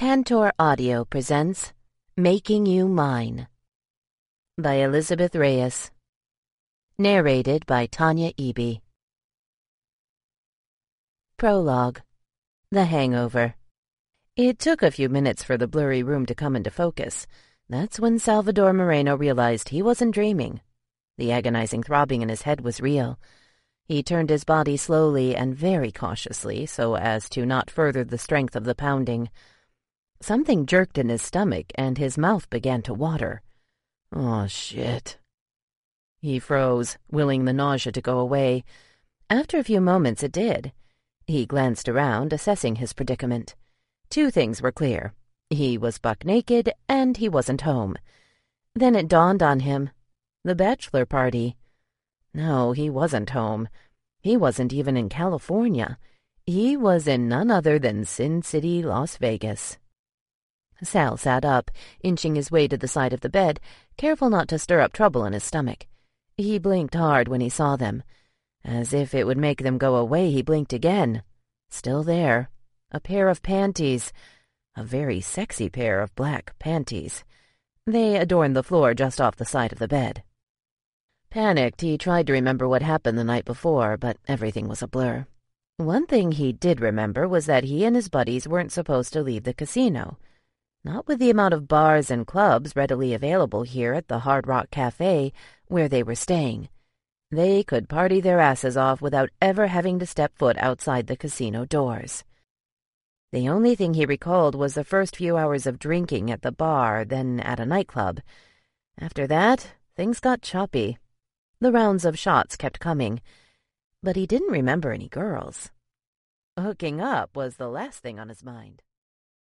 Tantor Audio presents Making You Mine by Elizabeth Reyes. Narrated by Tanya Eby. Prologue. The Hangover. It took a few minutes for the blurry room to come into focus. That's when Salvador Moreno realized he wasn't dreaming. The agonizing throbbing in his head was real. He turned his body slowly and very cautiously so as to not further the strength of the pounding. Something jerked in his stomach, and his mouth began to water. Oh, shit. He froze, willing the nausea to go away. After a few moments, it did. He glanced around, assessing his predicament. Two things were clear. He was buck naked, and he wasn't home. Then it dawned on him. The bachelor party. No, he wasn't home. He wasn't even in California. He was in none other than Sin City, Las Vegas. Sal sat up, inching his way to the side of the bed, careful not to stir up trouble in his stomach. He blinked hard when he saw them. As if it would make them go away, he blinked again. Still there. A pair of panties. A very sexy pair of black panties. They adorned the floor just off the side of the bed. Panicked, he tried to remember what happened the night before, but everything was a blur. One thing he did remember was that he and his buddies weren't supposed to leave the casino. Not with the amount of bars and clubs readily available here at the Hard Rock Cafe, where they were staying. They could party their asses off without ever having to step foot outside the casino doors. The only thing he recalled was the first few hours of drinking at the bar, then at a nightclub. After that, things got choppy. The rounds of shots kept coming, but he didn't remember any girls. Hooking up was the last thing on his mind.